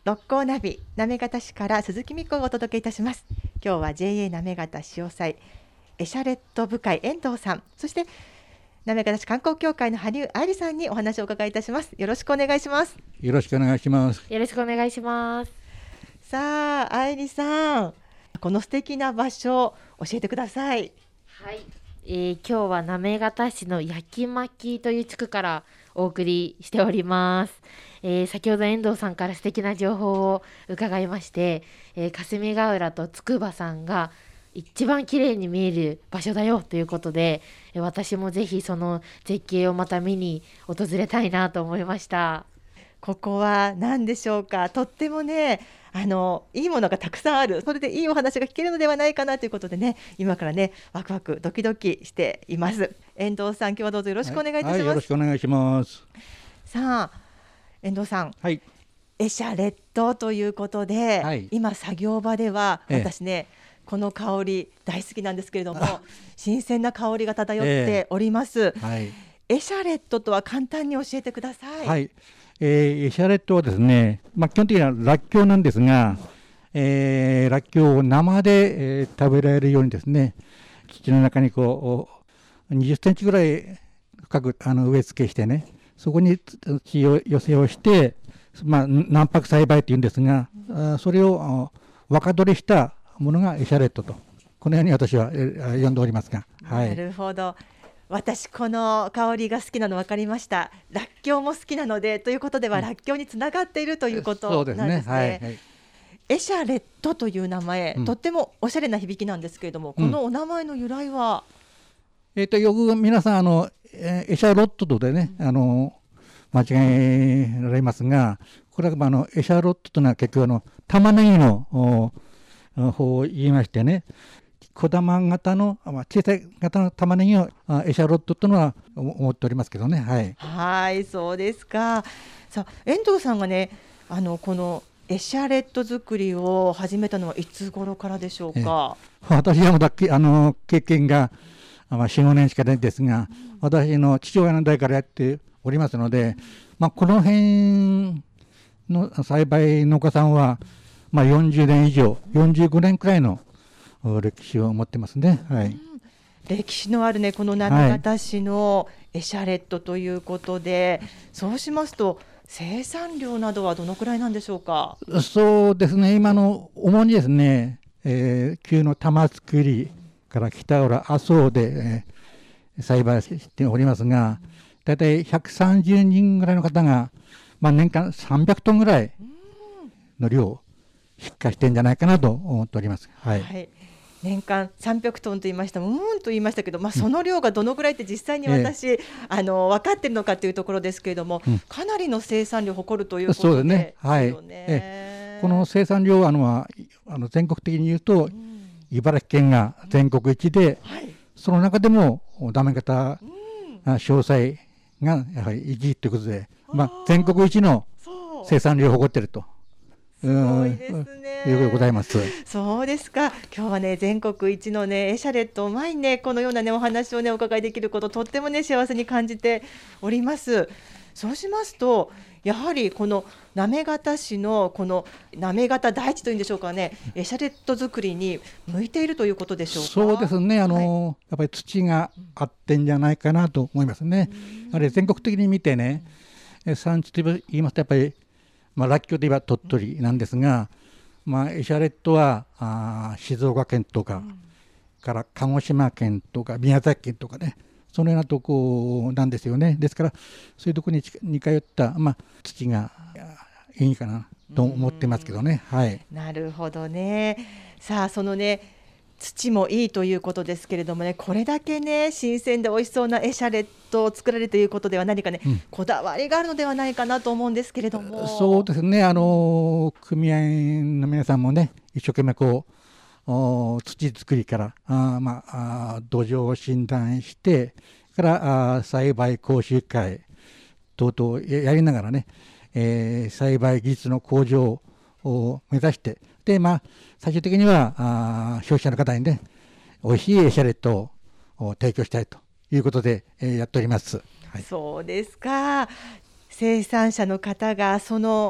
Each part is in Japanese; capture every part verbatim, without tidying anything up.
六甲ナビ行方市から鈴木美子がお届けいたします。今日は ジェーエー 行方市洋裁エシャレット部会遠藤さん、そして行方市観光協会の羽生愛理さんにお話をお伺いいたします。よろしくお願いします。 よろしくお願いします。 よろしくお願いします。 さあ愛理さん、この素敵な場所教えてください。 はい、えー、今日は行方市の焼き巻という地区からお送りしております。えー、先ほど遠藤さんから素敵な情報を伺いまして、えー、霞ヶ浦と筑波山が一番綺麗に見える場所だよということで、えー、私もぜひその絶景をまた見に訪れたいなと思いました。 ここは何でしょうか。とってもね、あのいいものがたくさんある、それでいいお話が聞けるのではないかなということでね、今からねワクワクドキドキしています。遠藤さん、今日はどうぞよろしくお願いいたします。 はいはい、よろしくお願いします。 さあ遠藤さん、 はい、 エシャレットということで、はい、今作業場では私ね、ええ、この香り大好きなんですけれども、新鮮な香りが漂っております、ええはい、エシャレットとは簡単に教えてください。 はい、えー、エシャレットはですね、まあ、基本的にはらっきょうなんですが、えー、らっきょうを生で、えー、食べられるようにですね、土の中にこうにじゅっセンチぐらい深くあの植え付けしてね、そこに土を寄せをして、まあ、軟白栽培というんですが、うん、それを若取りしたものがエシャレットと、このように私は呼んでおりますが、はい、 なるほど。私この香りが好きなの分かりました。らっきょうも好きなので、ということでは、うん、らっきょうにつながっているということなんですね。そうですね、はいはい、エシャレットという名前、うん、とってもおしゃれな響きなんですけれども、このお名前の由来は、 うん、えー、とよく皆さんあのエシャロットとでね、うん、あの間違えられますが、これはあのエシャロットというのは結局あの玉ねぎの方を言いましてね、小玉型の、まあ、小さい型の玉ねぎをエシャロットというのは思っておりますけどね。はい、 はい、そうですか。さあ遠藤さんがね、あのこのエシャレット作りを始めたのはいつ頃からでしょうか。 え私はまだあの経験が、まあ、よん、ごねんしかないんですが、うん、私の父親の代からやっておりますので、まあ、この辺の栽培農家さんは、まあ、よんじゅうねん以上、よんじゅうごねんくらいの歴史を持ってますね。はい、うん、 歴史のあるね、この行方市のエシャレットということで、はい、そうしますと生産量などはどのくらいなんでしょうか。 そうですね、今の主にですね、えー、旧の玉造から北浦阿蘇で、えー、栽培しておりますが、だいたいひゃくさんじゅうにんぐらいの方が、まあ、年間さんびゃくトンぐらいの量を出荷してるんじゃないかなと思っております。はいはい、 年間さんびゃくトンと言いましたもんと言いましたけど、まあ、その量がどのぐらいって実際に私、えー、あの分かっているのかというところですけれども、うん、かなりの生産量を誇るということで、そうですね、はい、 えー、この生産量はあのあの全国的に言うと、うん、茨城県が全国一で、うん、はい、その中でも行方商祭がやはりいちいということで、まあ、全国一の生産量を誇っていると。 すごいですね。 いうことでございます。 そうですか。今日はね、全国一のねエシャレットを前にね、このようなねお話をねお伺いできること、とってもね幸せに感じております。そうしますと、やはりこの行方市のこの行方台地というんでしょうかね、エシャレット作りに向いているということでしょうか。 そうですね、あの、はい、やっぱり土があってんじゃないかなと思いますね。あれ全国的に見てね、産地と言いますとやっぱり、まあ、らっきょうといえば鳥取なんですが、まあ、エシャレットはあ静岡県とか、うん、から鹿児島県とか宮崎県とかね、そのようなとこなんですよね。ですからそういうところに似通った、まあ、土がいいかなと思ってますけどね。はい、 なるほどね。さあそのね土もいいということですけれどもね、これだけね新鮮で美味しそうなエシャレットを作られるということでは何かね、うん、こだわりがあるのではないかなと思うんですけれども。 そうですね、あの組合の皆さんもね一生懸命こう土作りからあ、まあ、土壌を診断してからあ栽培講習会等々やりながらね、えー、栽培技術の向上を目指して、で、まあ、最終的にはあ消費者の方にね美味しいエシャレットを提供したいということで、えー、やっております。はい、 そうですか。生産者の方がその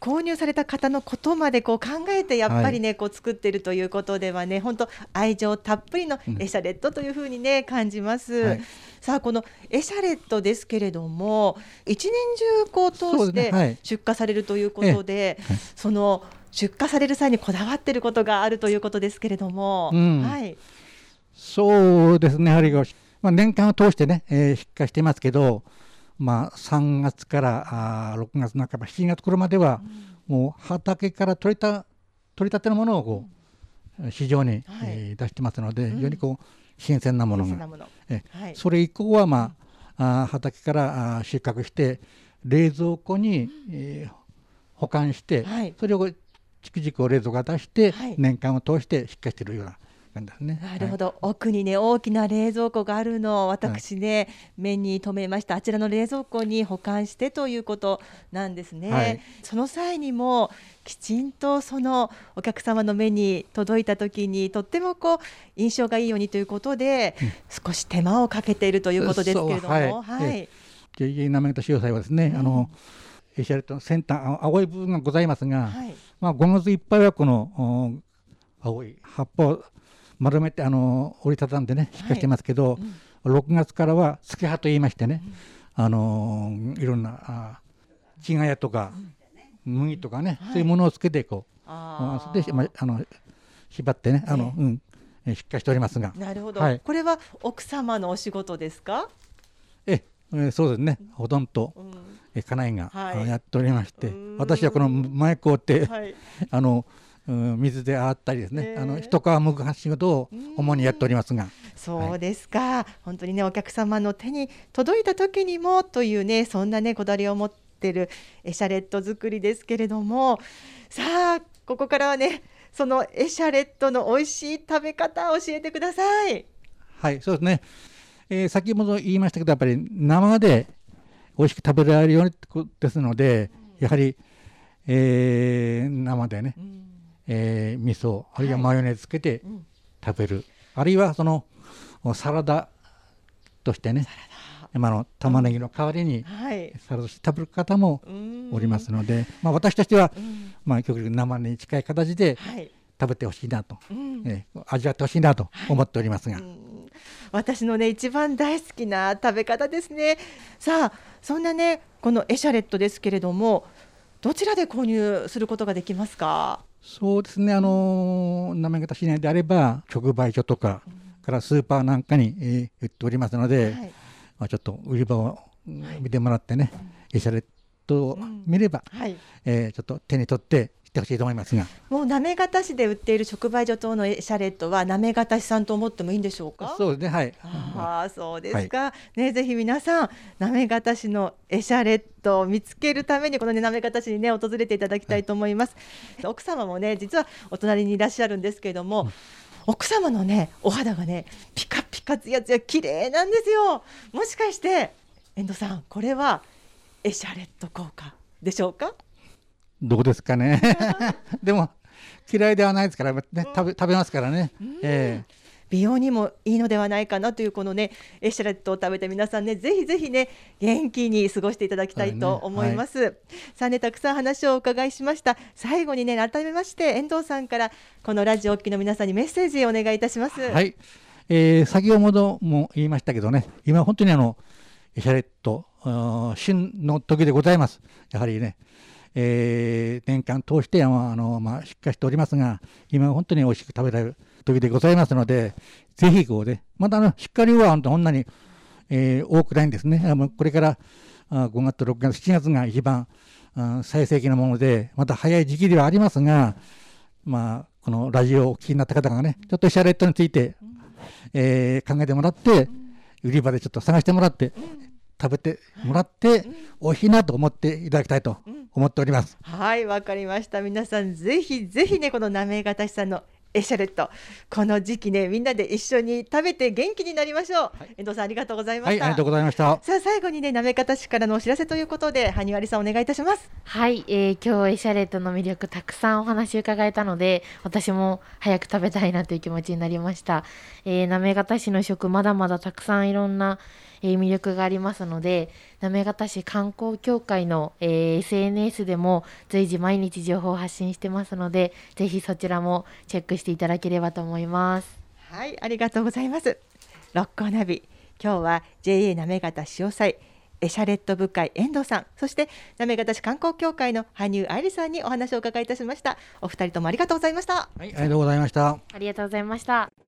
購入された方のことまでこう考えてやっぱりね、はい、こう作っているということではね、本当愛情たっぷりのエシャレットというふうにね、うん、感じます、はい、さあこのエシャレットですけれども一年中こう通して出荷されるということで、そ, で、はい、その出荷される際にこだわっていることがあるということですけれども、うんはい、 そうですね、やはり、まあ、年間を通してね、えー、出荷していますけど、まあ、さんがつからあろくがつなかばしちがつ頃までは、うん、もう畑から取れた取りたてのものをこう、うん、市場に、はいえー、出してますので、うん、非常にこう新鮮なものが、えはい、それ以降は、まあ、あ畑からあ収穫して冷蔵庫に、うんえー、保管して、はい、それを逐々冷蔵庫が出して、はい、年間を通して出荷しているような感じですね。 なるほど、はい、奥にね大きな冷蔵庫があるのを私ね、はい、目に留めました。あちらの冷蔵庫に保管してということなんですね、はい、その際にもきちんとそのお客様の目に届いた時にとってもこう印象がいいようにということで、うん、少し手間をかけているということですけれども、はいはい、 ジェイジェイ なめがた使用祭はですね、うん、あのエシャレットの先端青い部分がございますが、はいまあ、ごがついっぱいはこの青い葉っぱを丸めてあの折りたたんでね出荷してますけど、はいうん、ろくがつからは付け葉といいましてね、うん、あのいろんなちがやとか、うん、麦とかね、はい、そういうものをつけてこうあで、まあ、あの縛ってねあの、えーうん、出荷しておりますが。 なるほど、はい、これは奥様のお仕事ですか？ ええそうですね、ほとんど、うん、え家内が、はい、やっておりまして、私はこの前こうって、はい、あのうん、水で洗ったりですね、えー、あの一皮むく仕事を主にやっておりますが。 そうですか、はい、本当にねお客様の手に届いた時にもというねそんなねこだわりを持っているエシャレット作りですけれども、さあここからはねそのエシャレットの美味しい食べ方を教えてください。 はいそうですね、えー、先ほど言いましたけどやっぱり生で美味しく食べられるようにですので、うん、やはり、えー、生でね、うんえー、味噌あるいはマヨネーズつけて食べる、はいうん、あるいはそのサラダとしてね今の玉ねぎの代わりにサラダとして食べる方もおりますので、はいまあ、私としては、うんまあ、極力生に近い形で食べてほしいなと、はいえー、味わってほしいなと思っておりますが、はいうん、 私のね一番大好きな食べ方ですね。さあそんなねこのエシャレットですけれどもどちらで購入することができますか？ そうですね、あの行方市内であれば直売所とか、うん、からスーパーなんかに、えー、売っておりますので、はいまあ、ちょっと売り場を見てもらってね、はい、エシャレットを見れば、うんはいえー、ちょっと手に取ってしてほしいと思いますが、 もう行方市で売っている直売所等のエシャレットは行方市産と思ってもいいんでしょうか？ そうですね、はい。 あそうですか、はいね、ぜひ皆さん行方市のエシャレットを見つけるためにこの、ね、行方市に、ね、訪れていただきたいと思います、はい、奥様もね実はお隣にいらっしゃるんですけれども、うん、奥様のねお肌がねピカピカツヤツヤ綺麗なんですよ。もしかして遠藤さんこれはエシャレット効果でしょうか？ どうですかねでも嫌いではないですから、ね、食べ、食べますからね、えー、 美容にもいいのではないかなというこのねエシャレットを食べて皆さんねぜひぜひね元気に過ごしていただきたいと思います、ねはい、さあねたくさん話をお伺いしました。最後にね改めまして遠藤さんからこのラジオをお聞きの皆さんにメッセージをお願いいたします。 はい、えー、先ほども言いましたけどね今本当にあのエシャレット旬の時でございます。やはりねえー、年間通してあの、まあ、出荷しておりますが今本当に美味しく食べられる時でございますのでぜひこうでまたあの出荷量はそんなに、えー、多くないんですね。あのこれからあごがつろくがつしちがつが一番最盛期のものでまた早い時期ではありますが、まあ、このラジオをお聞きになった方がねちょっとエシャレットについて、えー、考えてもらって売り場でちょっと探してもらって食べてもらって美味しいなと思っていただきたいと思っております。 はい、わかりました。皆さんぜひぜひねこの行方市産のエシャレット、この時期ねみんなで一緒に食べて元気になりましょう、はい、遠藤さんありがとうございました。 はい、ありがとうございました。 さあ最後にね行方市からのお知らせということで羽生有里さんお願いいたします。 はい、えー、今日エシャレットの魅力たくさんお話伺えたので私も早く食べたいなという気持ちになりました。えー、行方市の食まだまだたくさんいろんな、えー、魅力がありますので行方市観光協会の、えー、エスエヌエス でも随時毎日情報を発信してますのでぜひそちらもチェックしていただければと思います。 はい、ありがとうございます。六甲ナビ、今日は ジェイエー 行方市潮祭エシャレット部会遠藤さん、そして行方市観光協会の羽生愛理さんにお話をお伺いいたしました。お二人ともありがとうございました。 はい、ありがとうございました。 ありがとうございました。